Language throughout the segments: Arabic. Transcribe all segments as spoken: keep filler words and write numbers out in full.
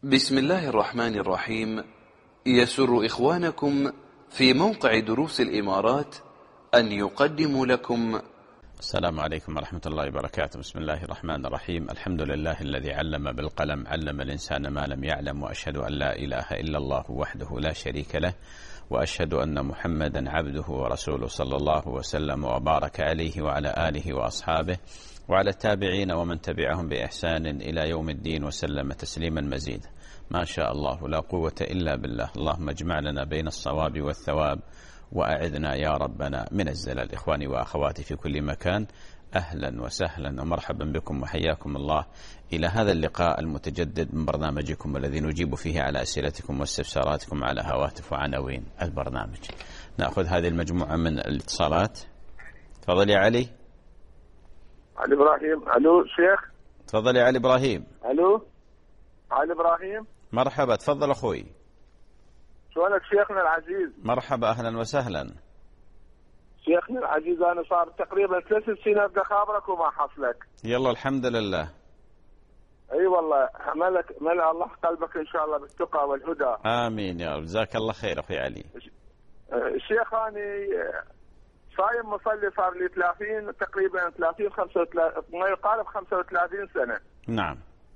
بسم الله الرحمن الرحيم. يسر إخوانكم في موقع دروس الإمارات أن يقدموا لكم. السلام عليكم ورحمة الله وبركاته. بسم الله الرحمن الرحيم. الحمد لله الذي علم بالقلم، علم الإنسان ما لم يعلم، وأشهد أن لا إله إلا الله وحده لا شريك له، وأشهد أن محمدا عبده ورسوله صلى الله وسلم وبارك عليه وعلى آله وأصحابه وعلى التابعين ومن تبعهم بإحسان إلى يوم الدين وسلم تسليما مزيدا. ما شاء الله لا قوة إلا بالله. اللهم اجمع لنا بين الصواب والثواب وأعذنا يا ربنا من الزلل. إخواني وأخواتي في كل مكان، أهلا وسهلا ومرحبا بكم وحياكم الله إلى هذا اللقاء المتجدد من برنامجكم الذي نجيب فيه على أسئلتكم واستفساراتكم على هواتف وعناوين البرنامج. نأخذ هذه المجموعة من الاتصالات. تفضل يا علي. علي إبراهيم. ألو شيخ. تفضل يا علي إبراهيم. ألو علي إبراهيم. مرحبا، تفضل أخوي. شلونك شيخنا العزيز؟ مرحبا، أهلا وسهلا. شيخنا العزيز، أنا صار تقريبا ثلاث سنين أبدأ خابرك وما حصلك. يلا الحمد لله. أي والله، ملك ملأ الله قلبك إن شاء الله بالتقى والهدى. آمين يا رب. جزاك الله خير أخوي علي. الشيخ أنا صايم مصلي صار لي ثلاثين تقريبا ثلاثين خمسة وثلاثين ما يقارب خمسة وثلاثين سنة. نعم.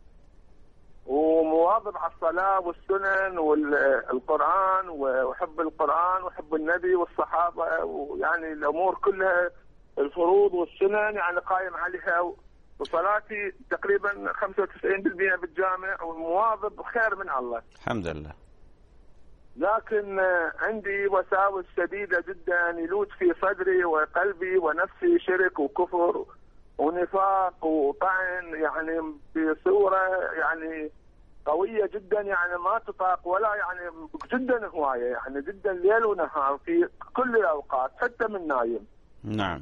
ومواظب على الصلاة والسنن والقرآن وحب القرآن وحب النبي والصحابة، ويعني الأمور كلها الفروض والسنن يعني قائم عليها، وصلاتي تقريبا خمسة وتسعين بالمئة بالجامع، ومواظب خير من الله الحمد لله. لكن عندي وساوس شديدة جدا يلوج في صدري وقلبي ونفسي شرك وكفر ونفاق وطعن، يعني بصورة يعني قوية جدا، يعني ما تطاق ولا يعني جدا هواية، يعني جدا ليل ونهار في كل الأوقات حتى من نايم. نعم.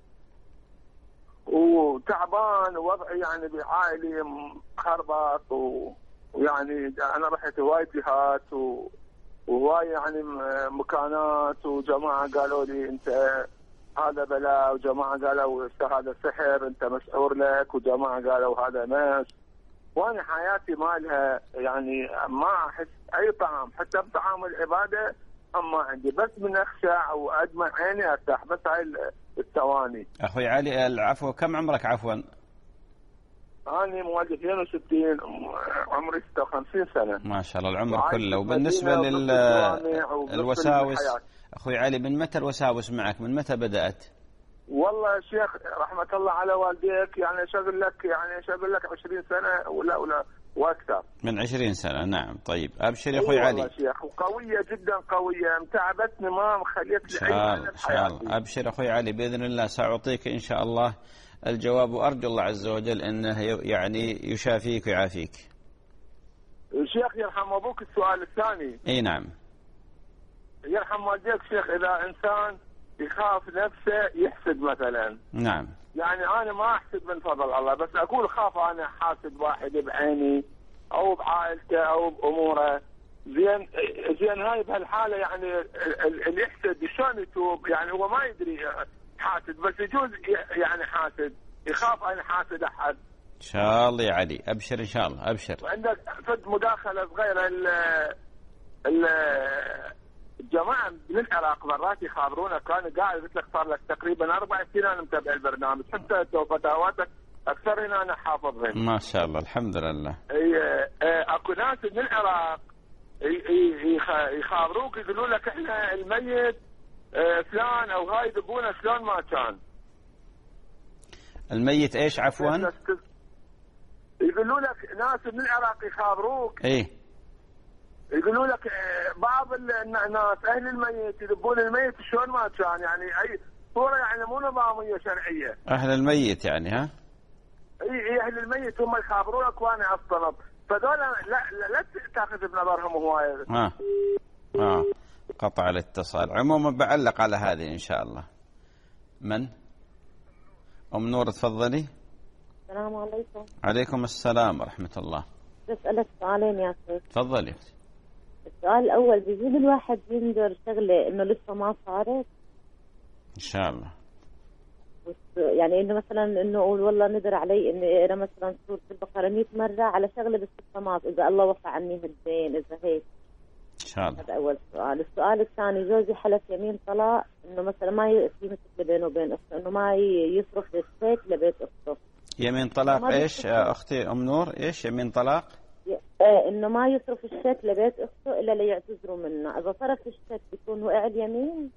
وتعبان ووضعي يعني بعائلي خربط، ويعني أنا رحت هواي جهات وهواي يعني مكانات، وجماعة قالوا لي أنت هذا بلاء، وجماعة قالوا هذا سحر أنت مسحور لك، وجماعة قالوا هذا مس، وأنا حياتي مالها يعني ما أحس أي طعم حتى بطعام العبادة، أما عندي بس من أخشع وأدمع عيني أرتاح بس هاي الثواني. أخوي علي العفو، كم عمرك عفوا؟ أنا مواليد اثنين وستين، عمري ستة وخمسين سنة. ما شاء الله العمر كله. وبالنسبة للوساوس أخوي علي، من متى الوساوس معك؟ من متى بدأت؟ والله يا شيخ رحمة الله على والديك، يعني شغل لك يعني شغل لك عشرين سنة ولا ولا واكثر من عشرين سنة. نعم. طيب أبشر يا أخوي علي. والله شيخ، وقوية جدا قوية، متعبتني ما خليت لي أي إن شاء الله. أبشر أخوي علي بإذن الله سأعطيك إن شاء الله الجواب، وأرجو الله عز وجل أنه يعني يشافيك ويعافيك. الشيخ يرحم أبوك، السؤال الثاني. أي نعم. يرحم والديك شيخ، إذا إنسان يخاف نفسه يحسد مثلا. نعم. يعني أنا ما أحسد من فضل الله، بس أقول خاف أنا حاسد واحد بعيني أو بعائلته أو بأموره. زين زين هاي بهالحالة يعني اللي يحسد شلون يتوب؟ يعني هو ما يدري حاسد، بس يجوز يعني حاسد يخاف أنا حاسد أحد. إن شاء الله يا علي أبشر إن شاء الله أبشر. وعندك فد مداخلة صغيرة، ال ال الجماعة من العراق مرات يخابرونا، كان قاعد قلت لك صار لك تقريبا أربع سنين أنا متابع البرنامج، حتى فتاواتك أكثر هنا أنا حافظهن. ما شاء الله الحمد لله. اي اكو ناس من العراق يخابروك يقولوا لك احنا الميت فلان او هاي دبونا شلون ما كان. الميت ايش عفوا؟ يقولوا لك ناس من العراق يخابروك. ايه. يقولوا لك بعض الناس اهل الميت يذبون الميت شلون ما كان، يعني اي صوره يعني مو نظاميه شرعيه. اهل الميت يعني ها؟ اي اهل الميت هم يخابرونك وانا اصطنب، فذولا لا لا, لا تاخذ بنظرهم هوايه. اه اه قطع الاتصال. عموما بعلق على هذه ان شاء الله. من؟ ام نور تفضلي. السلام عليكم. عليكم السلام ورحمه الله. بسألك سؤالين يا اخي. تفضلي. السؤال الأول، بيجوز الواحد ينذر شغلة إنه لسه ما صارت؟ إن شاء الله. يعني إنه مثلا إنه أقول والله ندر علي إني أقرأ مثلا سورة البقرة مئة مرة على شغلة باستقامات إذا الله وفى عني هالدين إذا هيك. إن شاء الله. هذا أول سؤال. السؤال الثاني جوزي حلف يمين طلاق إنه مثلا ما في مثل بينه وبين أخته إنه ما يصرف الشيك لبيت أخته. يمين طلاق إيش أختي أم نور؟ إيش يمين طلاق؟ إيه إنه ما يصرف الشيك لبيت أخته إلا ليعتذروا منه. إذا صرف الشيك بيكون وقع اليمين.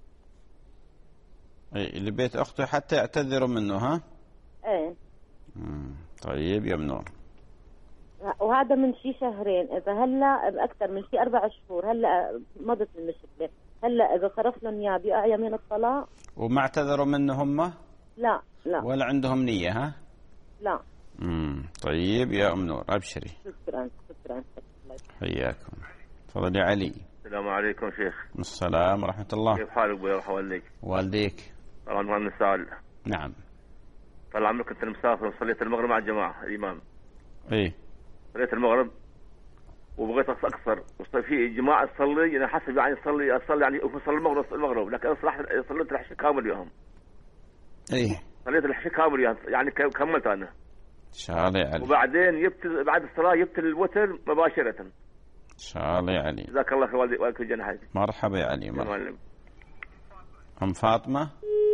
إيه لبيت أخته حتى يعتذروا منه ها؟ إيه. مم. طيب يا منور. وهذا من شي شهرين، إذا هلا أكثر من شي أربع شهور هلا مضت المشكلة، هلا إذا صرف لهم إياه بيقع يمين الطلاق؟ وما اعتذروا منه هم؟ لا لا. ولا عندهم نية ها؟ لا. امم طيب يا أم نور أبشري. شكرا شكرا. حياكم. تفضل يا علي. السلام عليكم شيخ. السلام ورحمة الله. كيف حالك ابوي يرحم والديك؟ والديك. طبعا ما نسال. نعم. طال عمرك كنت مسافر وصليت المغرب مع الجماعة الإمام. إيه. صليت المغرب وبغيت أقصر في جماعة تصلي أنا حسب يعني أصلي أصلي يعني أصلي المغرب المغرب لكن صراحة صليت العشاء كامل وياهم. إيه. صليت العشاء كامل وياهم يعني كملت أنا. إن شاء الله يا علي. وبعدين جبت بعد الصلاة جبت الوتر مباشرة. إن شاء الله يا علي. جزاك الله خير والدي والدك الجنة. مرحبا يا علي مرحبا. أم فاطمة.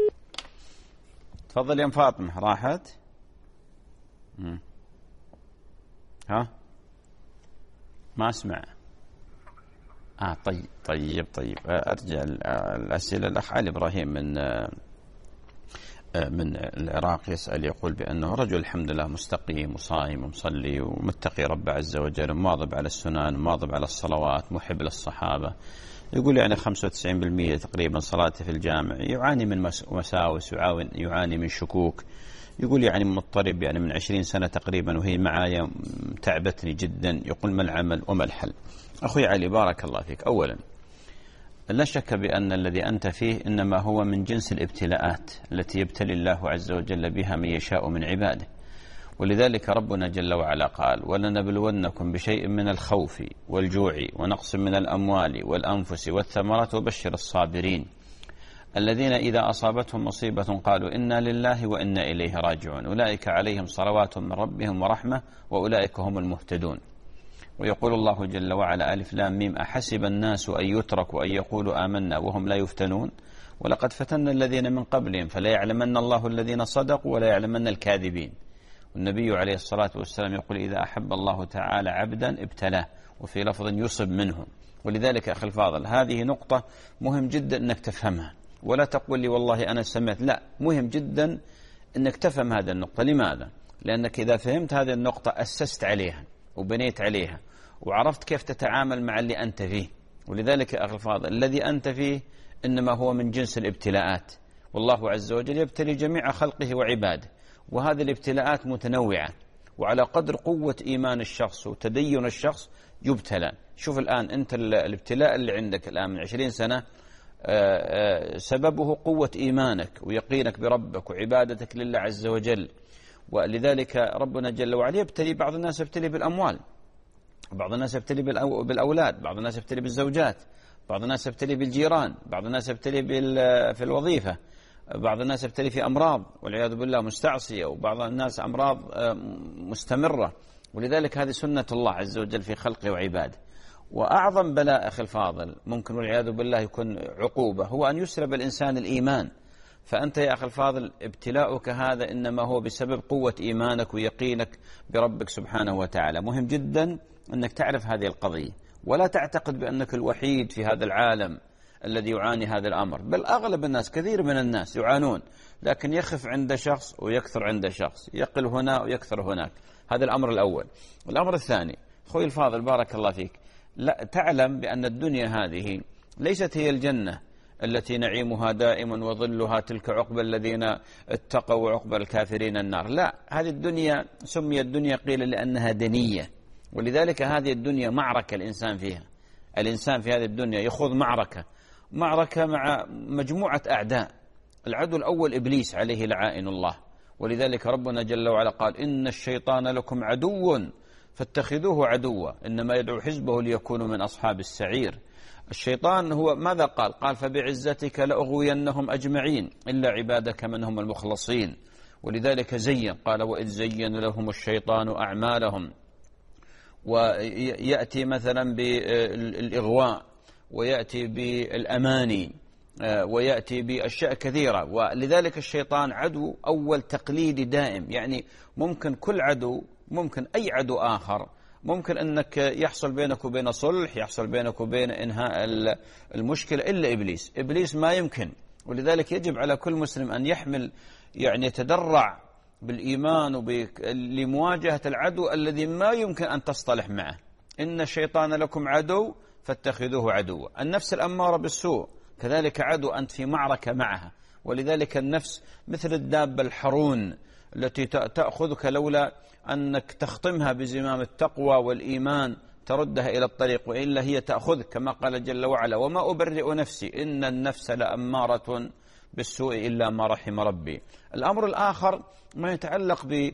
تفضل يا أم فاطمة. راحت؟ مم. ها؟ ما أسمع. آه طيب طيب طيب أرجع الأسئلة. الأخ علي إبراهيم من من العراق يسأل يقول بأنه رجل الحمد لله مستقيم وصائم ومصلي ومتقي رب عز وجل ومواظب على السنن ومواظب على الصلوات محب للصحابة. يقول يعني خمسة وتسعين بالمئة تقريبا صلاته في الجامع يعاني من مساوس يعاني من شكوك. يقول يعني مضطرب يعني من عشرين سنة تقريبا وهي معايا تعبتني جدا. يقول ما العمل وما الحل؟ أخوي علي بارك الله فيك. أولا لا شك بأن الذي أنت فيه إنما هو من جنس الابتلاءات التي يبتلي الله عز وجل بها من يشاء من عباده. ولذلك ربنا جل وعلا قال ولنبلونكم بشيء من الخوف والجوع ونقص من الأموال والأنفس والثمرات وبشر الصابرين الذين إذا أصابتهم مصيبة قالوا إنا لله وإنا إليه راجعون أولئك عليهم صلوات من ربهم ورحمة وأولئك هم المهتدون. ويقول الله جل وعلا ألف لام ميم أحسب الناس أن يتركوا أن يقولوا آمنا وهم لا يفتنون ولقد فتنا الذين من قبلهم فلا يعلمن الله الذين صدقوا ولا يعلمن الكاذبين. والنبي عليه الصلاة والسلام يقول إذا أحب الله تعالى عبدا ابتلاه وفي لفظ يصب منه. ولذلك أخي الفاضل هذه نقطة مهم جدا أنك تفهمها ولا تقول لي والله أنا سمعت. لا مهم جدا أنك تفهم هذه النقطة. لماذا؟ لأنك إذا فهمت هذه النقطة أسست عليها وبنيت عليها وعرفت كيف تتعامل مع اللي أنت فيه. ولذلك يا أخي الفاضل الذي أنت فيه إنما هو من جنس الابتلاءات والله عز وجل يبتلي جميع خلقه وعباده وهذه الابتلاءات متنوعة وعلى قدر قوة إيمان الشخص وتدين الشخص يبتلى. شوف الآن أنت الابتلاء اللي عندك الآن من عشرين سنة سببه قوة إيمانك ويقينك بربك وعبادتك لله عز وجل. ولذلك ربنا جل وعلا يبتلي بعض الناس يبتلي بالأموال بعض الناس يبتلي بالأولاد بعض الناس يبتلي بالزوجات بعض الناس يبتلي بالجيران بعض الناس يبتلي في الوظيفة بعض الناس يبتلي في أمراض والعياذ بالله مستعصية وبعض الناس أمراض مستمرة. ولذلك هذه سنة الله عز وجل في خلقه وعباده. وأعظم بلاء أخي الفاضل ممكن والعياذ بالله يكون عقوبة هو أن يسلب الإنسان الإيمان. فأنت يا أخي الفاضل ابتلاؤك هذا إنما هو بسبب قوة إيمانك ويقينك بربك سبحانه وتعالى. مهم جدا أنك تعرف هذه القضية ولا تعتقد بأنك الوحيد في هذا العالم الذي يعاني هذا الأمر. بل أغلب الناس كثير من الناس يعانون لكن يخف عند شخص ويكثر عند شخص يقل هنا ويكثر هناك. هذا الأمر الأول. الأمر الثاني أخوي الفاضل بارك الله فيك لا تعلم بأن الدنيا هذه ليست هي الجنة التي نعيمها دائم وظلها تلك عقبى الذين اتقوا وعقبى الكافرين النار. لا هذه الدنيا سمي الدنيا قيل لأنها دنية. ولذلك هذه الدنيا معركة الإنسان فيها. الإنسان في هذه الدنيا يخوض معركة معركة مع مجموعة أعداء. العدو الأول إبليس عليه لعائن الله. ولذلك ربنا جل وعلا قال إن الشيطان لكم عدو فاتخذوه عدوا إنما يدعو حزبه ليكونوا من أصحاب السعير. الشيطان هو ماذا قال؟ قال فبعزتك لأغوينهم أجمعين إلا عبادك منهم المخلصين. ولذلك زين، قال وإذ زين لهم الشيطان أعمالهم، ويأتي مثلا بالإغواء، ويأتي بالأماني، ويأتي بأشياء كثيرة. ولذلك الشيطان عدو أول تقليدي دائم، يعني ممكن كل عدو، ممكن أي عدو آخر، ممكن أنك يحصل بينك وبين صلح، يحصل بينك وبين إنهاء المشكلة، إلا إبليس. إبليس ما يمكن. ولذلك يجب على كل مسلم أن يحمل، يعني يتدرع بالإيمان لمواجهة العدو الذي ما يمكن أن تصطلح معه. إن الشيطان لكم عدو فاتخذوه عدوا. النفس الأمارة بالسوء كذلك عدو، أنت في معركة معها. ولذلك النفس مثل الدابة الحرون التي تأخذك لولا أنك تخطمها بزمام التقوى والإيمان تردها إلى الطريق، وإلا هي تأخذك كما قال جل وعلا وما أبرئ نفسي إن النفس لأمارة بالسوء إلا ما رحم ربي. الأمر الآخر ما يتعلق ب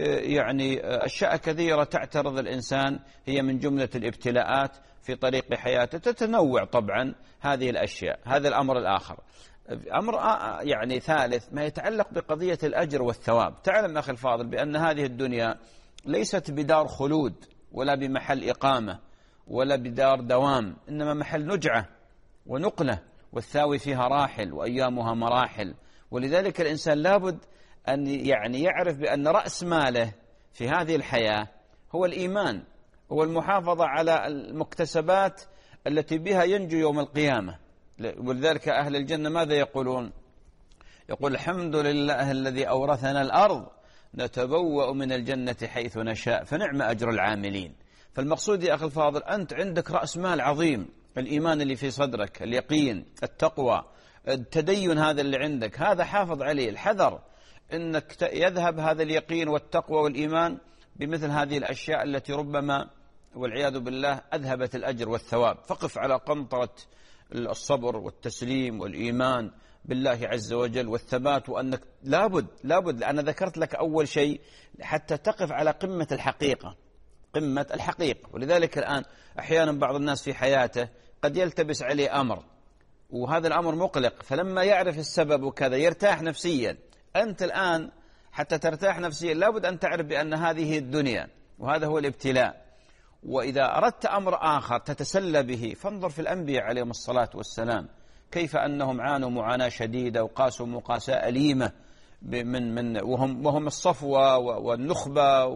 يعني أشياء كثيرة تعترض الإنسان، هي من جملة الابتلاءات في طريق حياته، تتنوع طبعا هذه الأشياء. هذا الأمر الآخر. أمر يعني ثالث ما يتعلق بقضية الأجر والثواب. تعلم أخي الفاضل بأن هذه الدنيا ليست بدار خلود ولا بمحل إقامة ولا بدار دوام، إنما محل نجعة ونقلة، والثاوي فيها راحل وأيامها مراحل. ولذلك الإنسان لابد أن يعني يعرف بأن رأس ماله في هذه الحياة هو الإيمان، هو المحافظة على المكتسبات التي بها ينجو يوم القيامة. ولذلك أهل الجنة ماذا يقولون؟ يقول الحمد لله الذي أورثنا الأرض نتبوأ من الجنة حيث نشاء فنعم أجر العاملين. فالمقصود يا أخي الفاضل أنت عندك رأس مال عظيم، الإيمان اللي في صدرك، اليقين، التقوى، التدين هذا اللي عندك، هذا حافظ عليه. الحذر أنك يذهب هذا اليقين والتقوى والإيمان بمثل هذه الأشياء التي ربما والعياذ بالله أذهبت الأجر والثواب. فقف على قنطرة الصبر والتسليم والإيمان بالله عز وجل والثبات، وأنك لابد لابد أنا ذكرت لك أول شيء حتى تقف على قمة الحقيقة، قمة الحقيقة. ولذلك الآن أحيانا بعض الناس في حياته قد يلتبس عليه أمر وهذا الأمر مقلق، فلما يعرف السبب وكذا يرتاح نفسيا. أنت الآن حتى ترتاح نفسيا لابد أن تعرف بأن هذه الدنيا وهذا هو الابتلاء. وإذا أردت أمر آخر تتسلى به فانظر في الأنبياء عليهم الصلاة والسلام كيف أنهم عانوا معاناة شديدة وقاسوا مقاساة أليمة من من وهم وهم الصفوة والنخبة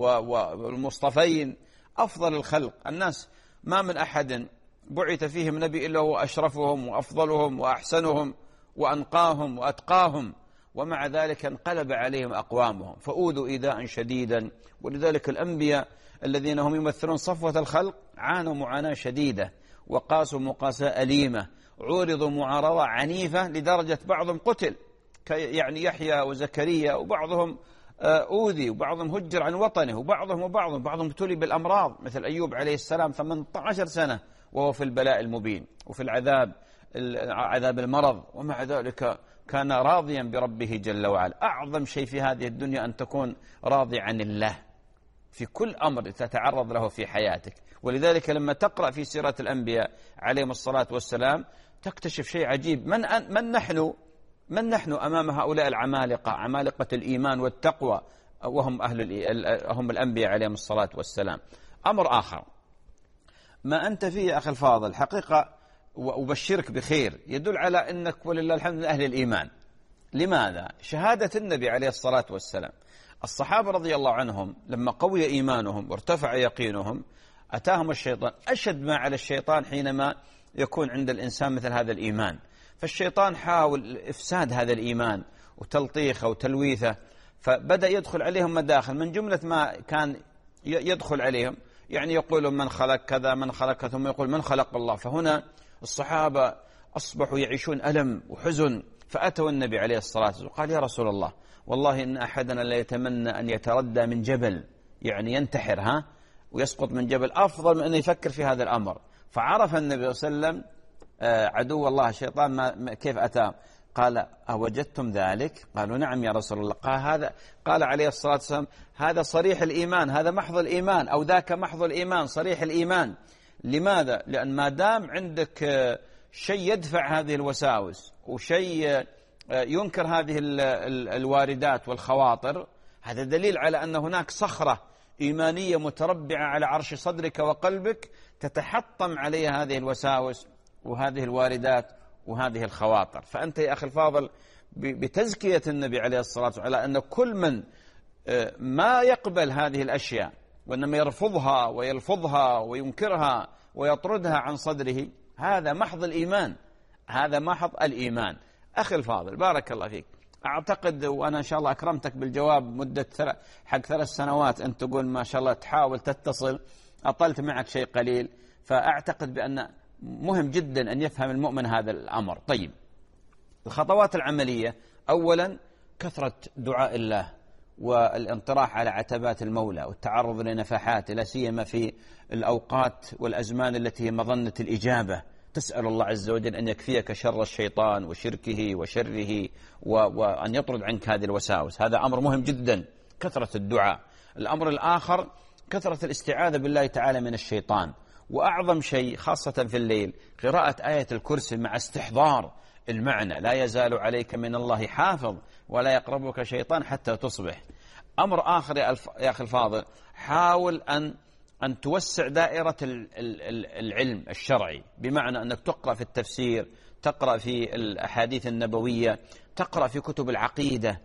والمصطفين أفضل الخلق. الناس ما من أحد بعث فيهم نبي إلا هو أشرفهم وأفضلهم وأحسنهم وأنقاهم وأتقاهم، ومع ذلك انقلب عليهم أقوامهم فأوذوا إيذاء شديدا. ولذلك الأنبياء الذين هم يمثلون صفوة الخلق عانوا معاناة شديدة وقاسوا مقاساة أليمة، عورضوا معارضة عنيفة لدرجة بعضهم قتل يعني يحيى وزكريا، وبعضهم أوذي، وبعضهم هجر عن وطنه، وبعضهم وبعضهم بعضهم ابتلي بالأمراض مثل أيوب عليه السلام ثمانية عشر سنة وهو في البلاء المبين وفي العذاب عذاب المرض، ومع ذلك كان راضيا بربه جل وعلا. أعظم شيء في هذه الدنيا أن تكون راضي عن الله في كل أمر تتعرض له في حياتك. ولذلك لما تقرأ في سيرة الأنبياء عليهم الصلاة والسلام تكتشف شيء عجيب. من, من نحن من نحن أمام هؤلاء العمالقة، عمالقة الإيمان والتقوى، وهم أهل هم الأنبياء عليهم الصلاة والسلام. أمر آخر ما أنت فيه يا أخي الفاضل حقيقة وأبشرك بخير يدل على أنك ولله الحمد من أهل الإيمان. لماذا؟ شهادة النبي عليه الصلاة والسلام. الصحابة رضي الله عنهم لما قوي إيمانهم وارتفع يقينهم أتاهم الشيطان. أشد ما على الشيطان حينما يكون عند الإنسان مثل هذا الإيمان، فالشيطان حاول إفساد هذا الإيمان وتلطيخه وتلويثه، فبدأ يدخل عليهم مداخل. من جملة ما كان يدخل عليهم يعني يقول من خلق كذا من خلق كذا، ثم يقول من خلق الله. فهنا الصحابة أصبحوا يعيشون ألم وحزن، فأتوا النبي عليه الصلاة والسلام وقال يا رسول الله والله إن أحدنا لا يتمنى أن يتردى من جبل، يعني ينتحر ها ويسقط من جبل، أفضل من أن يفكر في هذا الأمر. فعرف النبي صلى الله عليه وسلم عدو الله الشيطان ما كيف أتى، قال أوجدتم ذلك؟ قالوا نعم يا رسول الله. قال هذا قال عليه الصلاة والسلام هذا صريح الإيمان، هذا محض الإيمان، أو ذاك محض الإيمان صريح الإيمان. لماذا؟ لأن ما دام عندك شيء يدفع هذه الوساوس وشيء ينكر هذه الواردات والخواطر، هذا دليل على أن هناك صخرة إيمانية متربعة على عرش صدرك وقلبك تتحطم عليها هذه الوساوس وهذه الواردات وهذه الخواطر. فأنت يا أخي الفاضل بتزكية النبي عليه الصلاة والسلام على أن كل من ما يقبل هذه الأشياء وإنما يرفضها ويلفظها وينكرها ويطردها عن صدره، هذا محض الإيمان، هذا محض الإيمان. أخي الفاضل بارك الله فيك، أعتقد وأنا إن شاء الله أكرمتك بالجواب مدة حق ثلاث سنوات، أنت تقول ما شاء الله تحاول تتصل، أطلت معك شيء قليل، فأعتقد بأن مهم جدا أن يفهم المؤمن هذا الأمر. طيب، الخطوات العملية: أولا كثرة دعاء الله والانطراح على عتبات المولى والتعرض لنفحاته، لا سيما في الأوقات والأزمان التي هي مظنة الإجابة. تسأل الله عز وجل أن يكفيك شر الشيطان وشركه وشره وأن يطرد عنك هذه الوساوس، هذا أمر مهم جدا، كثرة الدعاء. الأمر الآخر كثرة الاستعاذة بالله تعالى من الشيطان، وأعظم شيء خاصة في الليل قراءة آية الكرسي مع استحضار المعنى: لا يزال عليك من الله حافظ ولا يقربك شيطان حتى تصبح. أمر آخر يا أخي الفاضل، حاول أن أن توسع دائرة العلم الشرعي، بمعنى أنك تقرأ في التفسير، تقرأ في الأحاديث النبوية، تقرأ في كتب العقيدة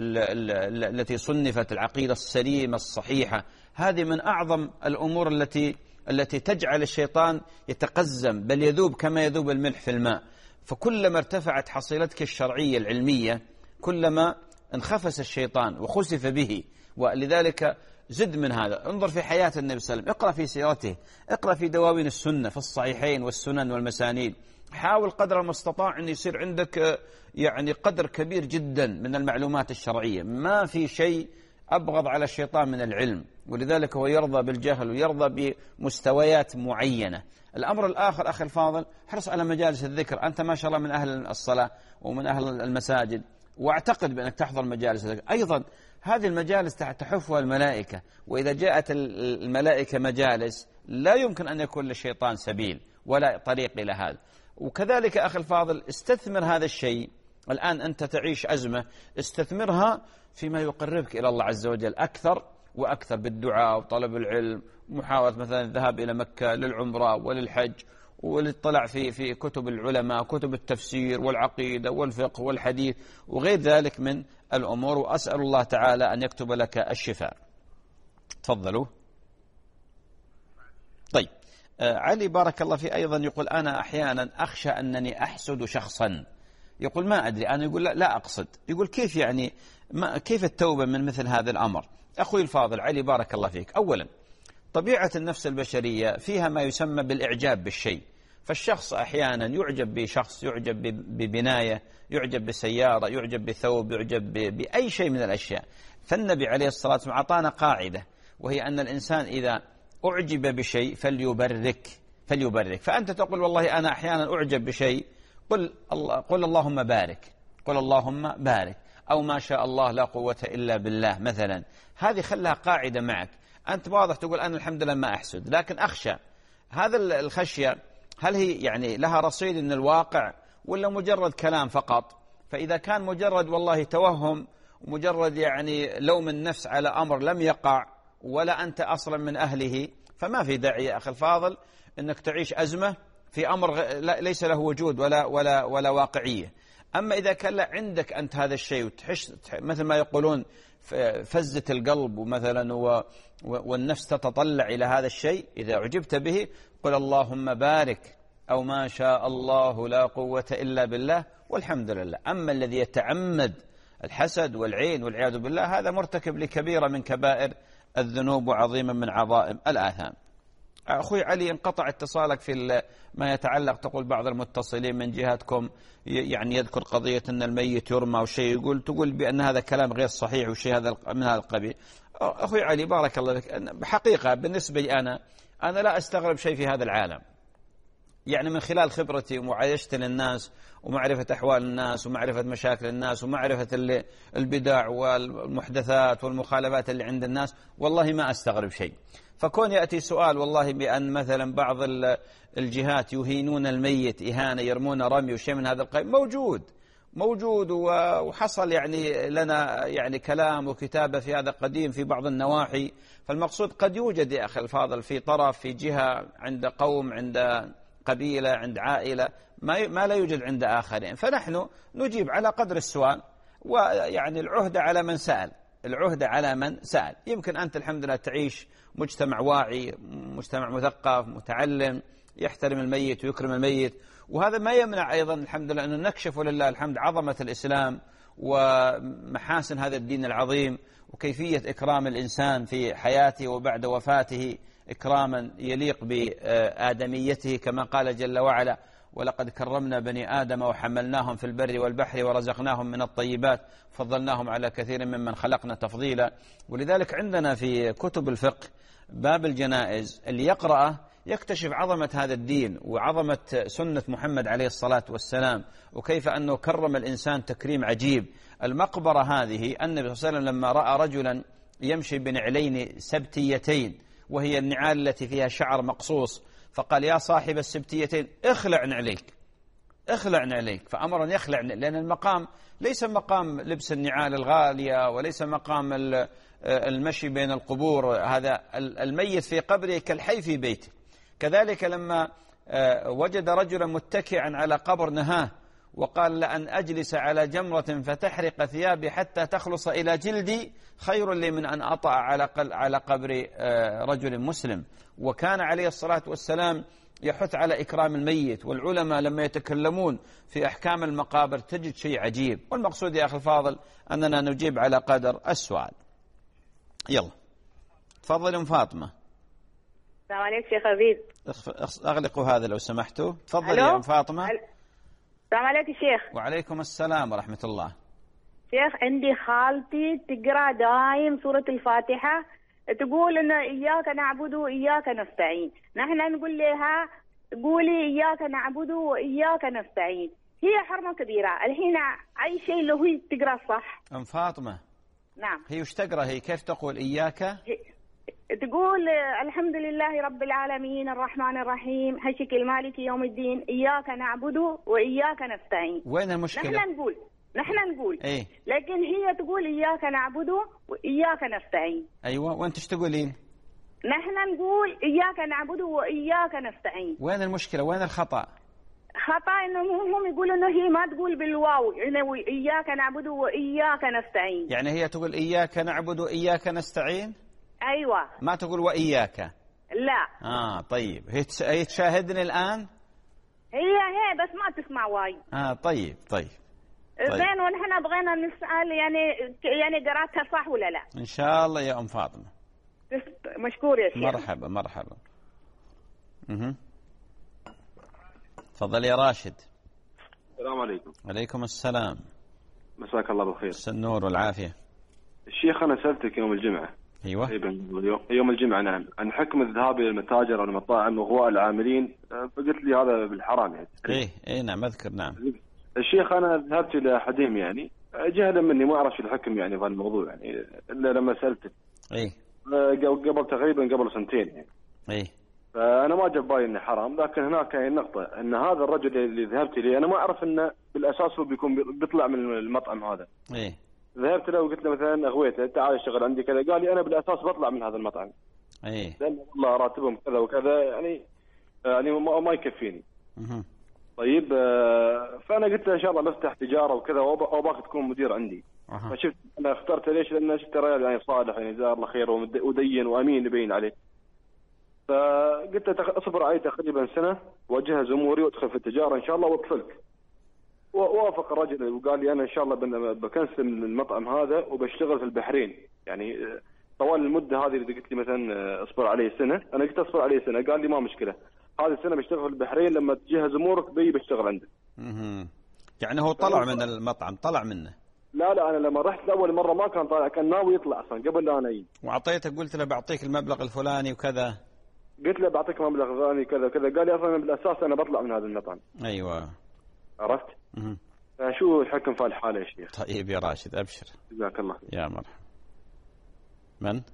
التي صنفت، العقيدة السليمة الصحيحة. هذه من أعظم الأمور التي التي تجعل الشيطان يتقزم، بل يذوب كما يذوب الملح في الماء. فكلما ارتفعت حصيلتك الشرعية العلمية كلما انخفس الشيطان وخسف به. ولذلك زد من هذا، انظر في حياة النبي صلى الله عليه وسلم، اقرأ في سيرته، اقرأ في دواوين السنة في الصحيحين والسنن والمسانيد. حاول قدر المستطاع أن يصير عندك يعني قدر كبير جدا من المعلومات الشرعية. ما في شيء أبغض على الشيطان من العلم، ولذلك هو يرضى بالجهل ويرضى بمستويات معينة. الأمر الآخر أخي الفاضل، حرص على مجالس الذكر. أنت ما شاء الله من أهل الصلاة ومن أهل المساجد، واعتقد بأنك تحضر مجالس الذكر. أيضا هذه المجالس تحفها الملائكة، وإذا جاءت الملائكة مجالس لا يمكن أن يكون للشيطان سبيل ولا طريق إلى هذا. وكذلك أخي الفاضل استثمر هذا الشيء. الآن أنت تعيش أزمة، استثمرها فيما يقربك إلى الله عز وجل أكثر وأكثر، بالدعاء وطلب العلم، محاولة مثلا الذهاب إلى مكة للعمرة وللحج، والاطلاع في في كتب العلماء، كتب التفسير والعقيدة والفقه والحديث وغير ذلك من الأمور. وأسأل الله تعالى أن يكتب لك الشفاء. تفضلوا. طيب، آه علي بارك الله فيه أيضا يقول: أنا أحيانا أخشى أنني أحسد شخصا. يقول ما أدري أنا، يقول لا, لا أقصد. يقول كيف يعني، ما كيف التوبة من مثل هذا الأمر؟ أخوي الفاضل علي بارك الله فيك، أولا طبيعة النفس البشرية فيها ما يسمى بالإعجاب بالشيء. فالشخص أحيانا يعجب بشخص، يعجب ببناية، يعجب بسيارة، يعجب بثوب، يعجب بأي شيء من الأشياء. فالنبي عليه الصلاة والسلام أعطانا قاعدة، وهي أن الإنسان إذا أعجب بشيء فليبرك فليبرك. فأنت تقول والله أنا أحيانا أعجب بشيء، قل الله قل اللهم بارك، قل اللهم بارك، أو ما شاء الله لا قوة إلا بالله مثلا. هذه خلها قاعدة معك. أنت واضح تقول أنا الحمد لله ما أحسد، لكن أخشى. هذا الخشية هل هي يعني لها رصيد من الواقع ولا مجرد كلام فقط؟ فإذا كان مجرد والله توهم ومجرد يعني لوم النفس على أمر لم يقع ولا أنت أصلا من أهله، فما في داعي يا أخي الفاضل أنك تعيش أزمة في أمر ليس له وجود ولا ولا ولا واقعية. أما إذا كان عندك أنت هذا الشيء وتحس مثل ما يقولون فزة القلب مثلا والنفس تتطلع إلى هذا الشيء، إذا عجبت به قل اللهم بارك، أو ما شاء الله لا قوة إلا بالله والحمد لله. أما الذي يتعمد الحسد والعين والعياذ بالله هذا مرتكب لكبيرة من كبائر الذنوب وعظيمة من عظائم الآثام. أخوي علي، انقطع اتصالك في ما يتعلق، تقول بعض المتصلين من جهتكم يعني يذكر قضية أن الميت يرمى وشيء، يقول تقول بأن هذا كلام غير صحيح وشيء هذا من هذا القبيل. أخوي علي بارك الله لك، بحقيقة بالنسبة لي أنا أنا لا أستغرب شيء في هذا العالم. يعني من خلال خبرتي ومعايشتي للناس ومعرفة أحوال الناس ومعرفة مشاكل الناس ومعرفة البدع والمحدثات والمخالفات اللي عند الناس، والله ما أستغرب شيء. فكون يأتي سؤال والله بأن مثلا بعض الجهات يهينون الميت إهانة، يرمون رمي وشيء من هذا القبيل، موجود موجود وحصل يعني لنا يعني كلام وكتابة في هذا قديم في بعض النواحي. فالمقصود قد يوجد يا أخي الفاضل في طرف، في جهة، عند قوم، عند قبيلة، عند عائلة، ما ما لا يوجد عند آخرين. فنحن نجيب على قدر السؤال، ويعني العهدة على من سأل، العهدة على من سأل. يمكن أنت الحمد لله تعيش مجتمع واعي، مجتمع مثقف متعلم يحترم الميت ويكرم الميت، وهذا ما يمنع أيضا الحمد لله أن نكشف ولله الحمد عظمة الإسلام ومحاسن هذا الدين العظيم، وكيفية إكرام الإنسان في حياته وبعد وفاته إكراما يليق بآدميته، كما قال جل وعلا: ولقد كرمنا بني آدم وحملناهم في البر والبحر ورزقناهم من الطيبات فضلناهم على كثير ممن خلقنا تفضيلا. ولذلك عندنا في كتب الفقه باب الجنائز اللي يقرأه يكتشف عظمة هذا الدين وعظمة سنة محمد عليه الصلاة والسلام، وكيف أنه كرم الإنسان تكريم عجيب. المقبرة هذه النبي صلى الله عليه وسلم لما رأى رجلا يمشي بنعلين سبتيتين، وهي النعال التي فيها شعر مقصوص، فقال: يا صاحب السبتيتين اخلع نعليك، اخلع نعليك. فأمر أن يخلع، لأن المقام ليس مقام لبس النعال الغالية، وليس مقام المشي بين القبور، هذا الميت في قبره كالحي في بيته. كذلك لما وجد رجلا متكئا على قبر نهاه وقال: لأن أجلس على جمرة فتحرق ثيابي حتى تخلص إلى جلدي خير لي من أن أطأ على قبر رجل مسلم. وكان عليه الصلاة والسلام يحث على إكرام الميت. والعلماء لما يتكلمون في أحكام المقابر تجد شيء عجيب. والمقصود يا أخي الفاضل أننا نجيب على قدر السؤال. يلا تفضل أم فاطمة. السلام عليكم شيخ عزيز. أغلقوا هذا لو سمحتوا. تفضل يا أم فاطمة. السلام عليكم شيخ. وعليكم السلام ورحمة الله. شيخ عندي خالتي تقرأ دائم سورة الفاتحة، تقول إنه إياك نعبد وإياك نستعين، نحن نقول لها قولي إياك نعبد وإياك نستعين. هي حرمة كبيرة الحين، أي شيء اللي هي تقرأ صح. أم فاطمة. نعم. هي وش تقرأ؟ هي كيف تقول إياك؟ تقول الحمد لله رب العالمين الرحمن الرحيم هشك المالك يوم الدين إياك نعبد وإياك نستعين. وين المشكلة؟ نحن نقول نحن نقول إيه؟ لكن هي تقول إياك نعبد وإياك نستعين. أيوة، وأنت ايش تقولين؟ نحن نقول إياك نعبد وإياك نستعين. وين المشكلة؟ وين الخطأ؟ خطأ إنه هم يقولوا إنه هي ما تقول بالواو، إنه إياك نعبد وإياك نستعين. يعني هي تقول إياك نعبد وإياك نستعين؟ أيوة. ما تقول وإياك؟ لا. آه طيب، هي هي تشاهدني الآن؟ هي هي بس ما تسمع وايد. آه طيب طيب. طيب. زين، ونحن بغينا نسأل يعني يعني قراتها صح ولا لا؟ إن شاء الله يا أم فاطمة. مشكور يا شيخ. مرحبا مرحبا. اها تفضل يا راشد. السلام عليكم. عليكم السلام. مساك الله بالخير. النور والعافية. الشيخ أنا سألتك يوم الجمعة. أيوة. يوم الجمعة نعم، عن حكم الذهاب إلى المتاجر أو المطاعم وغواء العاملين، فقلت لي هذا بالحرام يعني. إيه إيه نعم أذكر نعم. الشيخ أنا ذهبت إلى أحدهم يعني جهلا مني، ما أعرف الحكم يعني في الموضوع يعني إلا لما سألتك. إيه. قبل تقريبا قبل سنتين يعني. إيه. فأنا ما جاب بالي إنه حرام، لكن هناك يعني نقطة إن هذا الرجل اللي ذهبت إليه أنا ما أعرف إنه بالأساس هو بيكون بيطلع من المطعم هذا. إيه. ذهبت له وقلت له مثلا أغويته تعال اشتغل عندي كذا، قال لي أنا بالأساس بطلع من هذا المطعم. إيه. لأن والله راتبهم كذا وكذا يعني يعني ما, ما يكفيني. اها. طيب فأنا قلت له إن شاء الله بفتح تجارة وكذا وأباك تكون مدير عندي. أه. فشفت أنا اخترته ليش؟ لأن شفت رجال يعني صالح يعني جزاه الله خير ودين وأمين يبين عليه. فقلت له اصبر علي تقريبا سنة وأجهز أموري وأدخل في التجارة إن شاء الله وأطفلك. ووافق الرجل وقال لي أنا إن شاء الله بكنسل المطعم هذا وبشتغل في البحرين يعني طوال المدة هذه اللي قلت لي مثلا اصبر علي سنة، أنا قلت اصبر علي سنة، قال لي ما مشكلة هذه السنة بشتغل في البحرين لما تجهز أمورك بي بشتغل عندك. اها. يعني هو طلع من المطعم، طلع منه؟ لا لا أنا لما رحت لأول مرة ما كان طالع، كان ناوي يطلع أصلا قبل لا أنا أجي. وعطيته قلت له بعطيك المبلغ الفلاني وكذا؟ قلت له بعطيك مبلغ ثاني كذا كذا، قال لي اصلا بالاساس انا بطلع من هذا المطعم. ايوه عرفت؟ مه. فشو الحكم في الحاله يا شيخ؟ طيب يا راشد ابشر. جزاك الله. يا مرحبا. من؟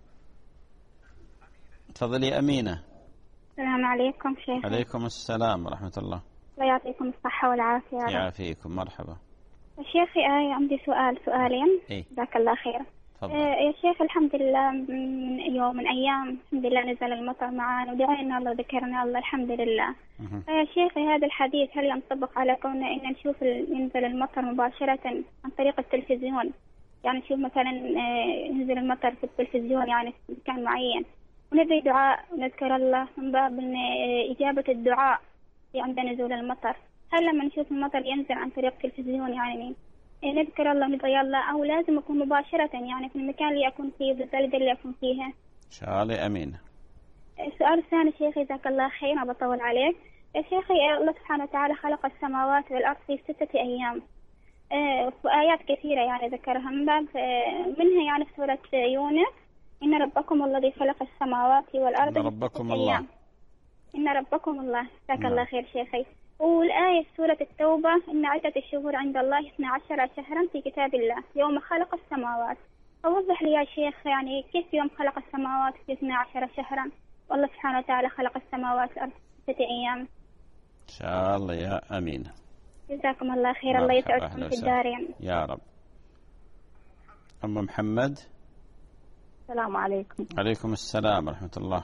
تفضلي أمينة. السلام عليكم شيخ. عليكم السلام ورحمة الله. الله يعطيكم الصحة والعافية. يعافيكم. مرحبا. شيخي آه عندي سؤال سؤالين. إيه؟ جزاك الله خير. تفضل. آه يا شيخ الحمد لله من يوم من أيام الحمد لله نزل المطر معنا ودعينا الله وذكرنا الله الحمد لله. مه. يا شيخ هذا الحديث هل ينطبق على كوننا إن نشوف ينزل المطر مباشرة عن طريق التلفزيون؟ يعني نشوف مثلا ينزل المطر في التلفزيون يعني في مكان معين وندعي دعاء ونذكر الله من باب إجابة الدعاء عند نزول المطر. هل لما نشوف المطر ينزل عن طريق التلفزيون يعني نذكر الله ندعي الله أو لازم أكون مباشرة يعني في المكان اللي أكون فيه بالبلد اللي أكون فيها؟ إن شاء الله. أمين. السؤال الثاني شيخي جزاك الله خير ما بطول عليك. يا شيخي الله سبحانه وتعالى خلق السماوات والأرض في ستة أيام في آيات كثيرة يعني ذكرها من باب منها يعني في سورة يونس إن ربكم الذي خلق السماوات والأرض إن ربكم الله. إن ربكم الله. جزاك الله خير شيخي. والآية في سورة التوبة إن عدة الشهور عند الله اثنا عشر شهرا في كتاب الله يوم خلق السماوات. فوضح لي يا شيخ يعني كيف يوم خلق السماوات في اثنا عشر شهرا والله سبحانه وتعالى خلق السماوات والأرض في ستة أيام؟ إن شاء الله يا أمين. جزاكم الله خير. الله يسعدكم في الدارين يا رب. أم محمد. السلام عليكم. عليكم السلام ورحمة الله.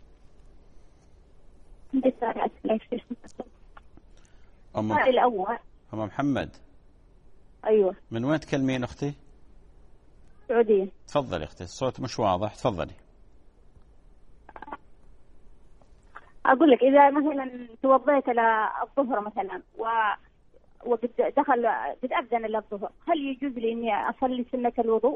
أم الأول. أم محمد. أيوة. من وين تكلمين أختي؟ سعودية. تفضلي أختي الصوت مش واضح. تفضلي. أقول لك إذا مثلا توضيت للظهر مثلا و وقد دخل قد أذن للظهر هل يجوز لي إني أصلي سنة الوضوء؟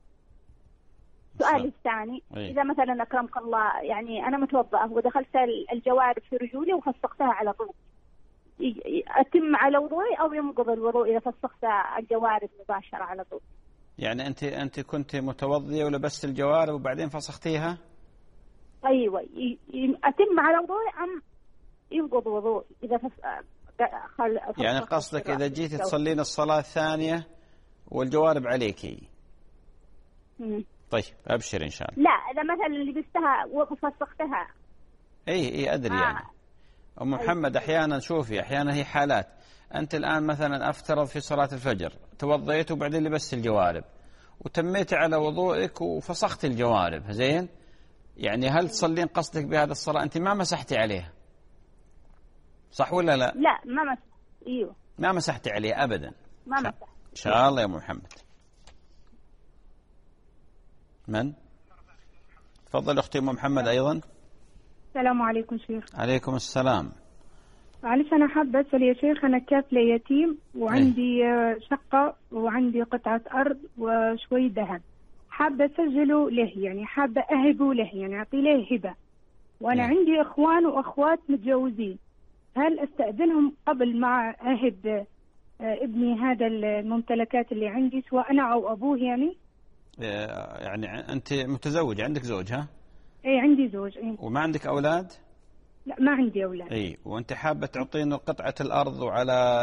سؤالي الثاني أي. إذا مثلا أكرمك الله يعني أنا متوضئة ودخلت الجوارب في رجولي وفسقتها على طول أتم على وضوئي أو ينقض الوضوء إذا فسقت الجوارب مباشرة على طول؟ يعني أنت أنت كنت متوضية ولبست الجوارب وبعدين فسختيها؟ أيوة أتم على وضوئي أم ينقض وضوء إذا فسق خل... يعني قصدك إذا جيتي تصلين الصلاة الثانية والجوارب عليكي؟ مم. طيب أبشر إن شاء الله. لا إذا مثلا لبستها وفسختها. أي أي أدري آه. يعني أم محمد أحيانا شوفي أحيانا هي حالات. أنت الآن مثلا أفترض في صلاة الفجر توضيت وبعدين لبست الجوارب وتميت على وضوئك وفسخت الجوارب زين، يعني هل تصلين قصدك بهذا الصلاة أنت ما مسحتي عليها صح ولا لا؟ لا ما مسحت. ايوه ما مسحتي عليه ابدا. ما مسحت. ان شاء الله يا محمد. من؟ تفضل اختي ام محمد ايضا. السلام عليكم شيخ. عليكم السلام. معلش انا حابه اسال يا شيخ، انا كافله يتيم وعندي ايه؟ شقه وعندي قطعه ارض وشوي ذهب، حابه اسجله له يعني حابه اهبه له يعني اعطي له هبه، وانا ايه؟ عندي اخوان واخوات متجوزين، هل استأذنهم قبل ما أهب ابني هذا الممتلكات اللي عندي سواء أنا أو أبوه يعني؟ يعني أنت متزوجة عندك زوج ها؟ إيه عندي زوج. إيه. وما عندك أولاد؟ لا ما عندي أولاد. إيه وأنت حابة تعطينه قطعة الأرض وعلى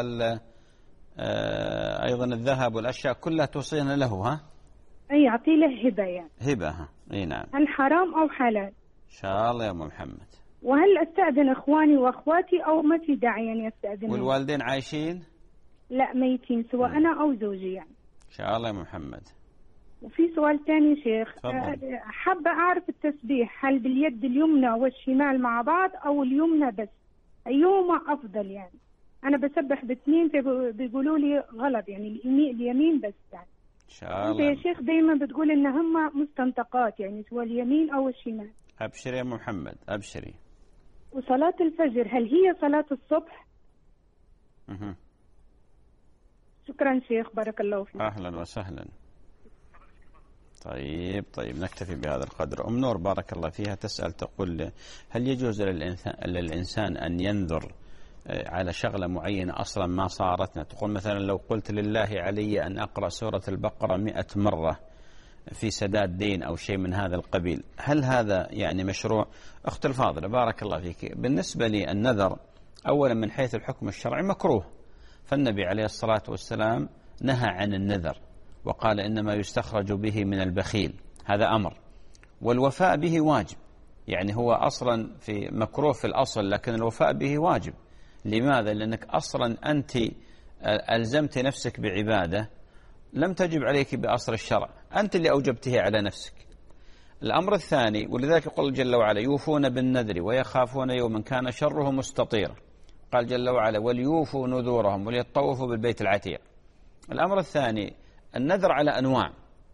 أيضا الذهب والأشياء كلها توصينا له ها؟ إيه أعطي له هبة يعني. هبة ها؟ إيه نعم. هل حرام أو حلال؟ إن شاء الله يا أم محمد. وهل أستأذن إخواني وأخواتي أو ما في داعي يعني أستأذن؟ والوالدين عايشين؟ لا ميتين سواء م. أنا أو زوجي يعني. إن شاء الله يا محمد. وفي سؤال ثاني شيخ، فضل. حابة أعرف التسبيح هل باليد اليمنى والشمال مع بعض أو اليمنى بس؟ أيهما أفضل يعني؟ أنا بسبح باثنين بيقولوا لي غلط يعني اليمين بس يعني. إن شاء الله. يا شيخ دايما بتقول إن هم مستنطقات يعني سواء اليمين أو الشمال. أبشري يا محمد أبشري. وصلاة الفجر هل هي صلاة الصبح؟ مه. شكرا شيخ بارك الله فيك. أهلا وسهلا. طيب طيب نكتفي بهذا القدر. أم نور بارك الله فيها تسأل تقول هل يجوز للإنسان, للإنسان أن ينذر على شغلة معينة أصلا ما صارتنا؟ تقول مثلا لو قلت لله علي أن أقرأ سورة البقرة مئة مرة في سداد دين أو شيء من هذا القبيل، هل هذا يعني مشروع؟ أخت الفاضلة بارك الله فيك، بالنسبة لي النذر أولا من حيث الحكم الشرعي مكروه، فالنبي عليه الصلاة والسلام نهى عن النذر وقال إنما يستخرج به من البخيل، هذا أمر، والوفاء به واجب، يعني هو أصلا في مكروه في الأصل لكن الوفاء به واجب. لماذا؟ لأنك أصلا أنت ألزمت نفسك بعبادة لم تجب عليك بأصل الشرع، أنت اللي أوجبته على نفسك. الأمر الثاني، ولذلك يقول جل وعلا يوفون بالنذر ويخافون يوما كان شره مستطيرا، قال جل وعلا وليوفوا نذورهم وليطوفوا بالبيت العتيق. الأمر الثاني النذر على أنواع،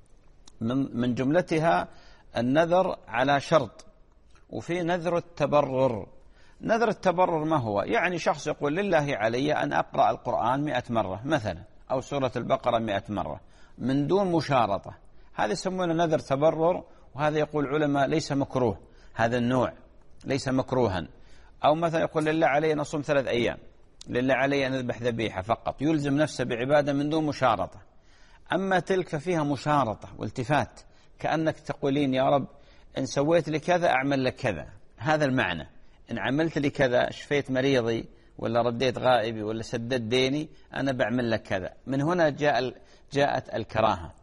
من من جملتها النذر على شرط، وفي نذر التبرر. نذر التبرر ما هو؟ يعني شخص يقول لله علي أن أقرأ القرآن مئة مرة مثلا أو سورة البقرة مئة مرة من دون مشارطة، هذا يسمونه نذر تبرر، وهذا يقول علماء ليس مكروه، هذا النوع ليس مكروها. أو مثلا يقول لله علي أن أصوم ثلاث أيام، لله علي أن أذبح ذبيحة فقط، يلزم نفسه بعبادة من دون مشارطة. أما تلك ففيها مشارطة والتفات، كأنك تقولين يا رب إن سويت لي كذا أعمل لك كذا، هذا المعنى، إن عملت لي كذا شفيت مريضي ولا رديت غائبي ولا سددت ديني أنا بعمل لك كذا. من هنا جاء جاءت الكراهة.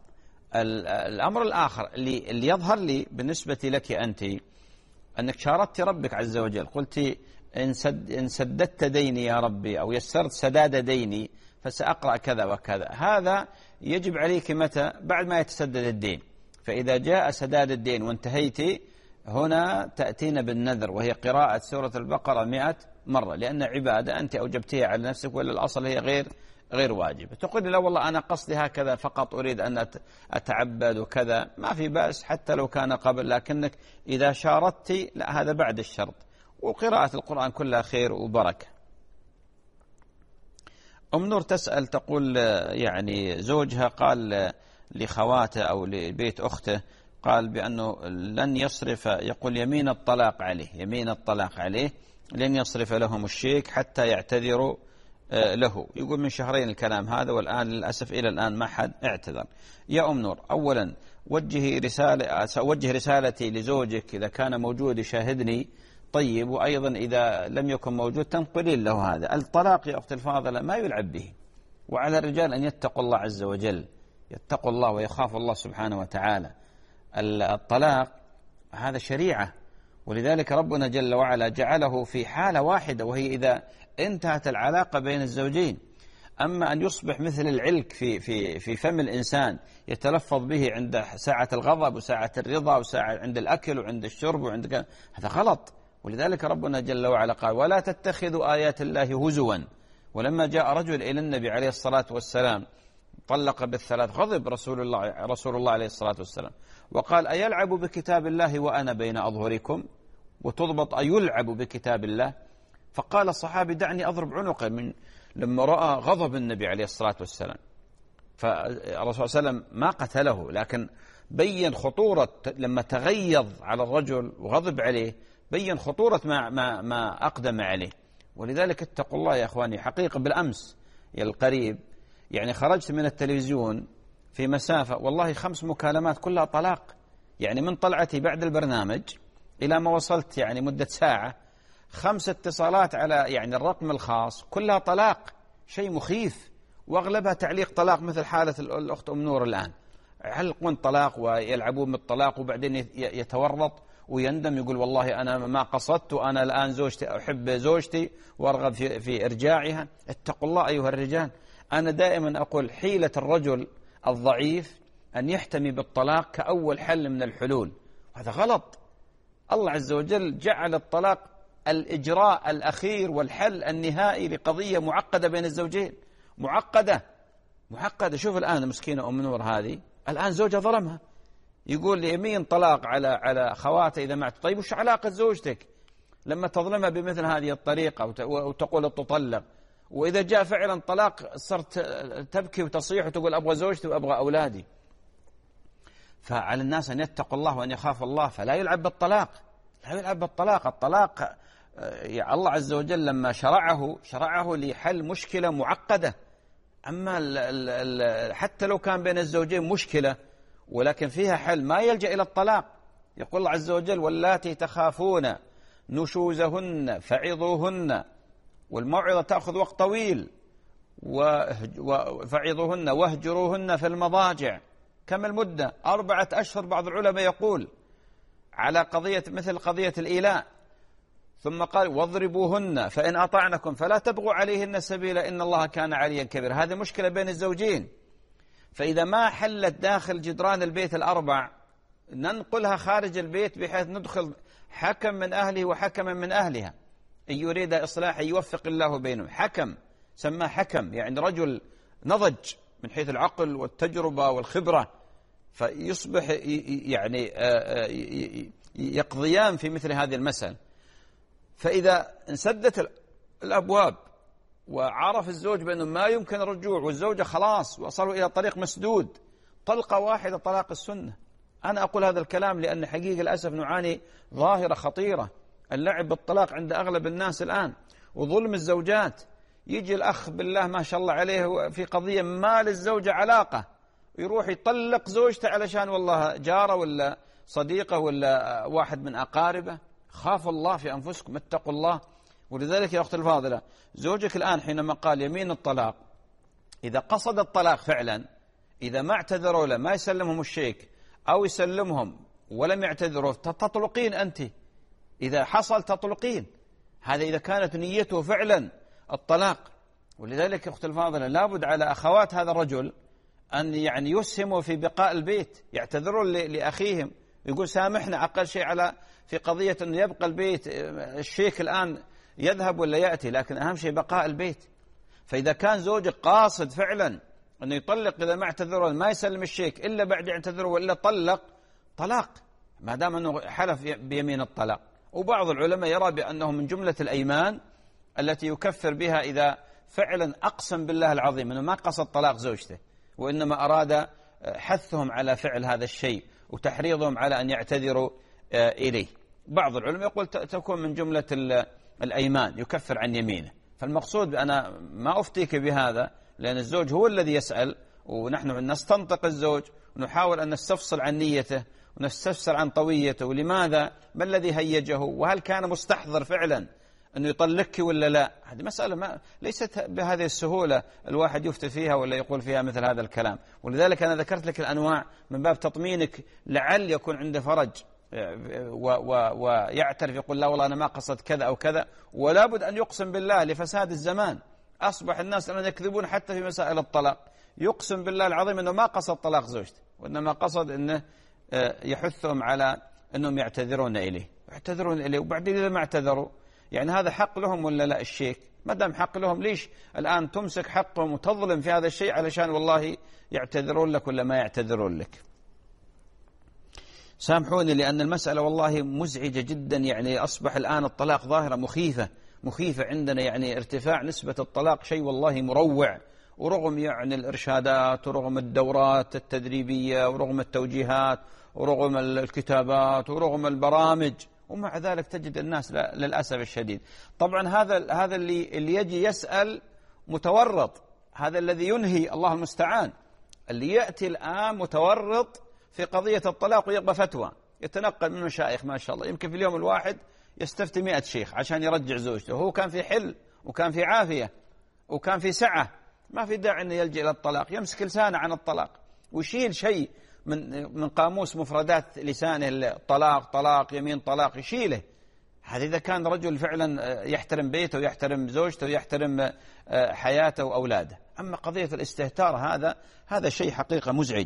الأمر الآخر اللي, اللي يظهر لي بالنسبة لك أنت أنك شاركت ربك عز وجل، قلت إن, سد إن سددت ديني يا ربي أو يسرت سداد ديني فسأقرأ كذا وكذا، هذا يجب عليك متى؟ بعد ما يتسدد الدين. فإذا جاء سداد الدين وانتهيت هنا تأتين بالنذر وهي قراءة سورة البقرة مئة مرة، لأن عبادة أنت أوجبتها على نفسك ولا الأصل هي غير غير واجبة. تقول لا والله أنا قصدي هكذا فقط أريد أن أتعبد وكذا، ما في بأس حتى لو كان قبل، لكنك إذا شارطت لا، هذا بعد الشرط. وقراءة القرآن كلها خير وبركة. أم نور تسأل تقول يعني زوجها قال لخواته أو لبيت أخته قال بأنه لن يصرف، يقول يمين الطلاق عليه، يمين الطلاق عليه لن يصرف لهم الشيك حتى يعتذروا له. يقول من شهرين الكلام هذا والآن للأسف إلى الآن ما حد اعتذر. يا أم نور أولا وجهي رسالة، سأوجه رسالتي لزوجك إذا كان موجود يشاهدني طيب، وأيضا إذا لم يكن موجود تنقلين له هذا. الطلاق يا أختي الفاضلة ما يلعب به، وعلى الرجال أن يتقوا الله عز وجل، يتقوا الله ويخافوا الله سبحانه وتعالى. الطلاق هذا شريعة، ولذلك ربنا جل وعلا جعله في حالة واحدة وهي إذا انتهت العلاقة بين الزوجين. أما أن يصبح مثل العلك في في في فم الإنسان يتلفظ به عند ساعة الغضب وساعة الرضا وساعة عند الأكل وعند الشرب وعند كذا، هذا غلط. ولذلك ربنا جل وعلا قال ولا تتخذوا آيات الله هزوا. ولما جاء رجل إلى النبي عليه الصلاة والسلام طلق بالثلاث غضب رسول الله رسول الله عليه الصلاة والسلام وقال أيلعب بكتاب الله وأنا بين أظهركم، وتضبط أيلعب بكتاب الله. فقال الصحابي دعني أضرب عنقه من لما رأى غضب النبي عليه الصلاة والسلام. فالرسول صلى الله عليه وسلم ما قتله، لكن بين خطورة لما تغيظ على الرجل وغضب عليه، بين خطورة ما, ما, ما أقدم عليه. ولذلك اتقوا الله يا أخواني. حقيقة بالأمس يا القريب يعني خرجت من التلفزيون في مسافة والله خمس مكالمات كلها طلاق، يعني من طلعتي بعد البرنامج إلى ما وصلت يعني مدة ساعة خمس اتصالات على يعني الرقم الخاص كلها طلاق، شيء مخيف، وأغلبها تعليق طلاق مثل حالة الأخت أم نور الآن، يعلقون طلاق ويلعبون بالطلاق وبعدين يتورط ويندم يقول والله أنا ما قصدت وأنا الآن زوجتي أحب زوجتي وأرغب في, في إرجاعها. اتقوا الله أيها الرجال. أنا دائما أقول حيلة الرجل الضعيف أن يحتمي بالطلاق كأول حل من الحلول، هذا غلط. الله عز وجل جعل الطلاق الإجراء الأخير والحل النهائي لقضية معقدة بين الزوجين، معقدة معقدة. شوف الآن مسكينة أم نور هذه الآن زوجها ظلمها، يقول لي يمين طلاق على على خواته إذا معت. طيب وش علاقة زوجتك لما تظلمها بمثل هذه الطريقة وتقول تطلق، وإذا جاء فعلا طلاق صرت تبكي وتصيح وتقول أبغى زوجتي وأبغى أولادي. فعلى الناس أن يتقوا الله وأن يخافوا الله، فلا يلعب بالطلاق، لا يلعب بالطلاق. الطلاق يا الله عز وجل لما شرعه شرعه لحل مشكلة معقدة. أما ال ال ال حتى لو كان بين الزوجين مشكلة ولكن فيها حل ما يلجأ إلى الطلاق. يقول الله عز وجل: واللاتي تخافون نشوزهن فعظوهن، والموعظة تأخذ وقت طويل، وفعظوهن واهجروهن في المضاجع. كم المدة؟ أربعة أشهر بعض العلماء يقول على قضية مثل قضية الإيلاء. ثم قال: واضربوهن فإن أطعنكم فلا تبغوا عليهن سبيلا إن الله كان عليا كبيرا. هذه مشكلة بين الزوجين، فإذا ما حلت داخل جدران البيت الأربع ننقلها خارج البيت بحيث ندخل حكم من أهله وحكم من أهلها، إن يريد إصلاح يوفق الله بينهم. حكم سماه حكم، يعني رجل نضج من حيث العقل والتجربة والخبرة، فيصبح يعني يقضيان في مثل هذه المسألة. فإذا انسدت الأبواب وعرف الزوج بأنه ما يمكن الرجوع والزوجة خلاص وصلوا إلى طريق مسدود، طلقة واحدة طلاق السنة. أنا أقول هذا الكلام لأن حقيقة للأسف نعاني ظاهرة خطيرة، اللعب بالطلاق عند أغلب الناس الآن، وظلم الزوجات. يجي الأخ بالله ما شاء الله عليه في قضية ما للزوجة علاقة، يروح يطلق زوجته علشان والله جارة ولا صديقة ولا واحد من أقاربه. خافوا الله في أنفسكم، اتقوا الله. ولذلك يا أختي الفاضلة، زوجك الآن حينما قال يمين الطلاق، إذا قصد الطلاق فعلا، إذا ما اعتذروا له ما يسلمهم الشيك أو يسلمهم ولم يعتذروا تطلقين أنت. إذا حصل تطلقين، هذا إذا كانت نيته فعلا الطلاق. ولذلك يا أختي الفاضلة لابد على أخوات هذا الرجل أن يعني يسهموا في بقاء البيت، يعتذرون لأخيهم، يقول سامحنا أقل شيء على في قضية أنه يبقى البيت. الشيك الآن يذهب ولا يأتي، لكن أهم شيء بقاء البيت. فإذا كان زوجك قاصد فعلا أنه يطلق إذا ما اعتذروا ما يسلم الشيك إلا بعد يعتذروا وإلا طلق، طلاق ما دام أنه حلف بيمين الطلاق. وبعض العلماء يرى بأنه من جملة الأيمان التي يكفر بها إذا فعلا أقسم بالله العظيم أنه ما قصد طلاق زوجته، وإنما أراد حثهم على فعل هذا الشيء وتحريضهم على أن يعتذروا إليه. بعض العلماء يقول تكون من جملة الأيمان يكفر عن يمينه. فالمقصود أنا ما أفتيك بهذا، لأن الزوج هو الذي يسأل، ونحن نستنطق الزوج ونحاول أن نستفصل عن نيته ونستفسر عن طويته، ولماذا، ما الذي هيجه، وهل كان مستحضر فعلا أنه يطلقك ولا لا. هذه مسألة ما ليست بهذه السهولة الواحد يفتي فيها ولا يقول فيها مثل هذا الكلام. ولذلك أنا ذكرت لك الأنواع من باب تطمينك، لعل يكون عنده فرج ويعترف يقول لا والله أنا ما قصد كذا أو كذا. ولا بد أن يقسم بالله لفساد الزمان. أصبح الناس الآن يكذبون حتى في مسائل الطلاق، يقسم بالله العظيم أنه ما قصد طلاق زوجته، وإنما قصد أنه يحثهم على أنهم يعتذرون إليه يعتذرون إليه وبعدين إذا ما اعتذروا يعني هذا حق لهم ولا لا؟ الشيك ما دام حق لهم ليش الآن تمسك حقهم وتظلم في هذا الشيء علشان والله يعتذرون لك ولا ما يعتذرون لك؟ سامحوني لأن المسألة والله مزعجة جدا. يعني أصبح الآن الطلاق ظاهرة مخيفة مخيفة عندنا، يعني ارتفاع نسبة الطلاق شيء والله مروع، ورغم يعني الإرشادات ورغم الدورات التدريبية ورغم التوجيهات ورغم الكتابات ورغم البرامج، ومع ذلك تجد الناس للأسف الشديد. طبعا هذا هذا اللي اللي يجي يسأل متورط، هذا الذي ينهي، الله المستعان. اللي يأتي الآن متورط في قضية الطلاق ويبقى فتوى، يتنقل من مشايخ ما شاء الله، يمكن في اليوم الواحد يستفتي مئة شيخ عشان يرجع زوجته، وهو كان في حل وكان في عافية وكان في سعة، ما في داعي أن يلجأ إلى الطلاق. يمسك لسانه عن الطلاق ويشيل شيء من من قاموس مفردات لسانه، الطلاق طلاق يمين طلاق يشيله. هذا إذا كان رجل فعلا يحترم بيته ويحترم زوجته ويحترم حياته وأولاده. أما قضية الاستهتار هذا هذا شيء حقيقة مزعج.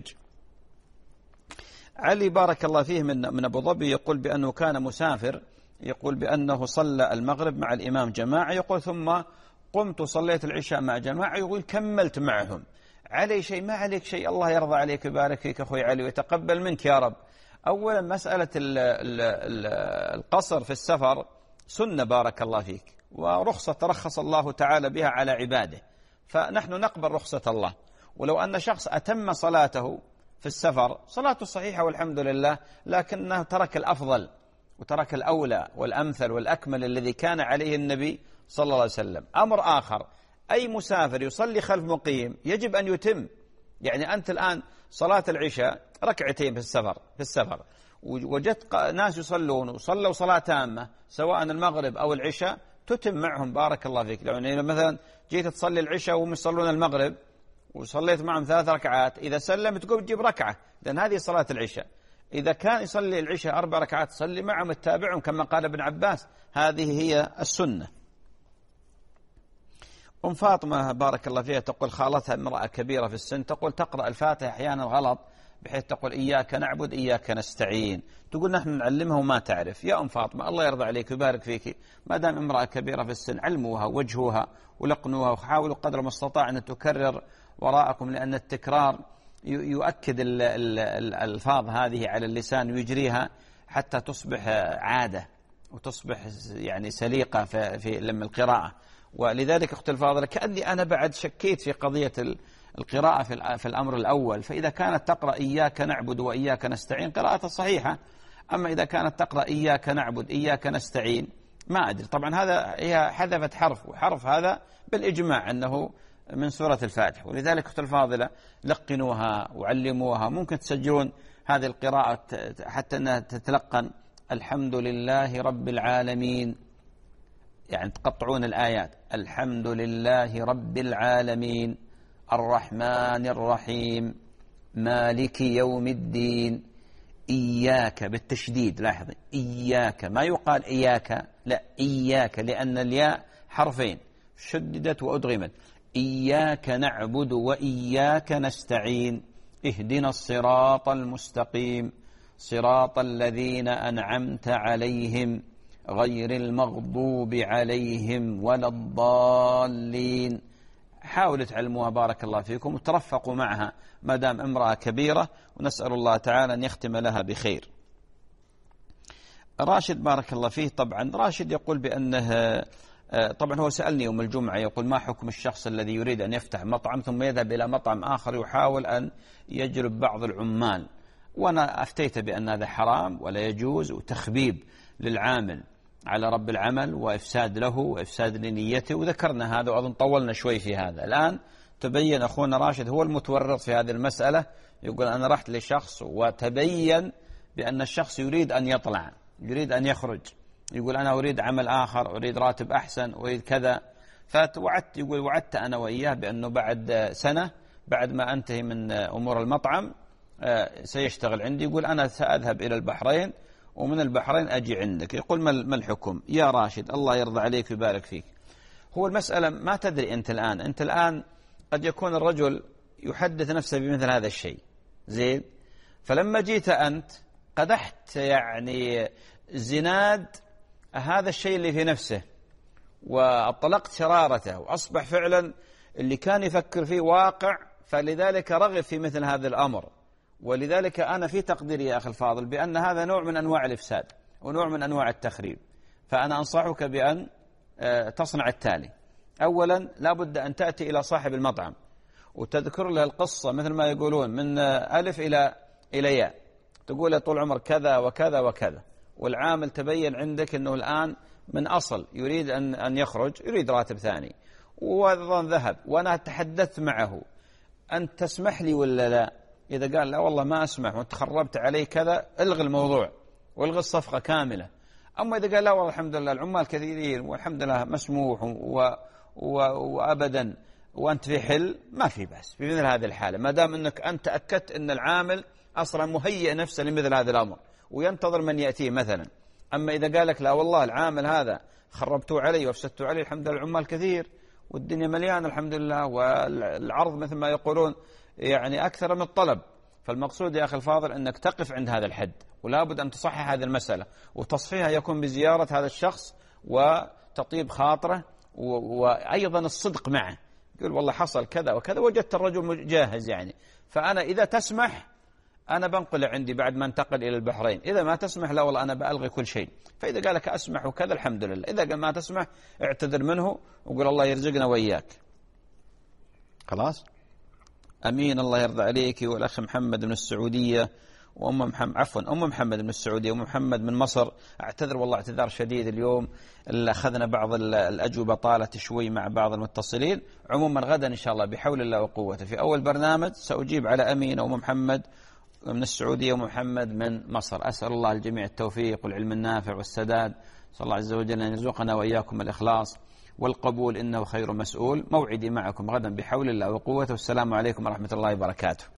علي بارك الله فيه من من أبو ظبي يقول بأنه كان مسافر، يقول بأنه صلى المغرب مع الإمام جماعة، يقول ثم قمت صليت العشاء مع جماعة، يقول كملت معهم. علي شيء؟ ما عليك شيء، الله يرضى عليك ويبارك فيك أخوي علي ويتقبل منك يا رب. أولا مسألة القصر في السفر سنة بارك الله فيك، ورخصة ترخص الله تعالى بها على عباده، فنحن نقبل رخصة الله. ولو أن شخص أتم صلاته في السفر صلاته صحيحة والحمد لله، لكنه ترك الأفضل وترك الأولى والأمثل والأكمل الذي كان عليه النبي صلى الله عليه وسلم. أمر آخر، أي مسافر يصلي خلف مقيم يجب أن يتم. يعني أنت الآن صلاة العشاء ركعتين في السفر في السفر وجدت ناس يصلون وصلوا صلاة تامة سواء المغرب أو العشاء تتم معهم بارك الله فيك. يعني مثلا جيت تصلي العشاء وهم يصلون المغرب وصليت معهم ثلاث ركعات، إذا سلم تقوم تجيب ركعة لأن هذه صلاة العشاء. إذا كان يصلي العشاء أربع ركعات صلي معهم التابعهم كما قال ابن عباس، هذه هي السنة. أم فاطمة بارك الله فيها تقول خالتها امرأة كبيرة في السن تقول تقرأ الفاتحة أحيانا غلط بحيث تقول إياك نعبد إياك نستعين، تقول نحن نعلمها وما تعرف. يا أم فاطمة الله يرضى عليك ويبارك فيك، ما دام امرأة كبيرة في السن علموها وجهوها ولقنوها وحاولوا قدر ما استطاع أن تكرر وراءكم، لأن التكرار يؤكد الألفاظ هذه على اللسان ويجريها حتى تصبح عادة وتصبح يعني سليقة في لما القراءة. ولذلك أختي الفاضلة كأني أنا بعد شكيت في قضية القراءة في الأمر الأول، فإذا كانت تقرأ إياك نعبد وإياك نستعين قراءة صحيحة، أما إذا كانت تقرأ إياك نعبد إياك نستعين ما أدري. طبعا هذا هي حذفت حرف، وحرف هذا بالإجماع أنه من سورة الفاتحة، ولذلك أختي الفاضلة لقنوها وعلموها. ممكن تسجلون هذه القراءة حتى أنها تتلقن الحمد لله رب العالمين، يعني تقطعون الآيات الحمد لله رب العالمين الرحمن الرحيم مالك يوم الدين إياك بالتشديد. لاحظ إياك ما يقال إياك، لا إياك لأن الياء حرفين شددت وأدغمت. إياك نعبد وإياك نستعين اهدنا الصراط المستقيم صراط الذين أنعمت عليهم غير المغضوب عليهم ولا الضالين. حاولوا تعلموها بارك الله فيكم وترفقوا معها ما دام امرأة كبيرة، ونسأل الله تعالى أن يختم لها بخير. راشد بارك الله فيه، طبعا راشد يقول بأنه طبعا هو سألني يوم الجمعة يقول ما حكم الشخص الذي يريد أن يفتح مطعم ثم يذهب إلى مطعم آخر يحاول أن يجلب بعض العمال، وأنا أفتيت بأن هذا حرام ولا يجوز وتخبيب للعامل على رب العمل وإفساد له وإفساد لنيته، وذكرنا هذا وأظن طولنا شوي في هذا. الآن تبين أخونا راشد هو المتورط في هذه المسألة، يقول أنا رحت لشخص وتبين بأن الشخص يريد أن يطلع يريد أن يخرج، يقول أنا أريد عمل آخر أريد راتب أحسن أريد كذا، فوعدت يقول وعدت أنا وإياه بأنه بعد سنة بعد ما أنتهي من أمور المطعم سيشتغل عندي. يقول أنا سأذهب إلى البحرين ومن البحرين أجي عندك. يقول ما الحكم يا راشد؟ الله يرضى عليك ويبارك فيك. هو المسألة ما تدري أنت الآن أنت الآن قد يكون الرجل يحدث نفسه بمثل هذا الشيء زين، فلما جيت أنت قدحت يعني زناد هذا الشيء اللي في نفسه وأطلقت شرارته وأصبح فعلا اللي كان يفكر فيه واقع، فلذلك رغب في مثل هذا الأمر. ولذلك أنا في تقديري يا أخي الفاضل بأن هذا نوع من أنواع الإفساد ونوع من أنواع التخريب. فأنا أنصحك بأن تصنع التالي: أولا لابد أن تأتي إلى صاحب المطعم وتذكر له القصة مثل ما يقولون من ألف إلى إلى ياء، تقول له طول عمر كذا وكذا وكذا، والعامل تبين عندك أنه الآن من أصل يريد أن أن يخرج يريد راتب ثاني وأيضا ذهب، وأنا تحدثت معه أنت تسمح لي ولا لا؟ إذا قال لا والله ما أسمح وأنت خربت علي كذا الغي الموضوع والغي الصفقة كاملة. أما إذا قال لا والله الحمد لله العمال كثيرين والحمد لله مسموح و... و... وأبدا وأنت في حل، ما في بأس في مثل هذه الحالة ما دام أنك أنت تأكدت أن العامل أصلا مهيئ نفسه لمثل هذا الأمر وينتظر من يأتيه مثلا. أما إذا قال لك لا والله العامل هذا خربتوا علي وافسدتوا علي الحمد لله العمال كثير والدنيا مليانة الحمد لله والعرض مثل ما يقولون يعني أكثر من الطلب، فالمقصود يا أخي الفاضل أنك تقف عند هذا الحد، ولا بد أن تصحح هذه المسألة، وتصحيحها يكون بزيارة هذا الشخص وتطيب خاطره وأيضا الصدق معه. يقول والله حصل كذا وكذا وجدت الرجل جاهز يعني، فأنا إذا تسمح أنا بنقل عندي بعد ما انتقل إلى البحرين، إذا ما تسمح لا والله أنا بألغي كل شيء. فإذا قال لك أسمح وكذا الحمد لله، إذا قال ما تسمح اعتذر منه وقول الله يرزقنا وإياك. خلاص؟ أمين. الله يرضى عليك. والأخ محمد من السعودية وأم محمد عفوا أم محمد من السعودية وأم محمد من مصر. أعتذر والله اعتذار شديد، اليوم أخذنا بعض الأجوبة طالت شوي مع بعض المتصلين. عموما غدا إن شاء الله بحول الله وقوته في أول برنامج سأجيب على أمين وأم محمد من السعودية وأم محمد من مصر. أسأل الله الجميع التوفيق والعلم النافع والسداد. صلى الله عز وجل أن يرزقنا وإياكم الإخلاص والقبول، إنه خير مسؤول. موعدي معكم غدا بحول الله وقوته، والسلام عليكم ورحمة الله وبركاته.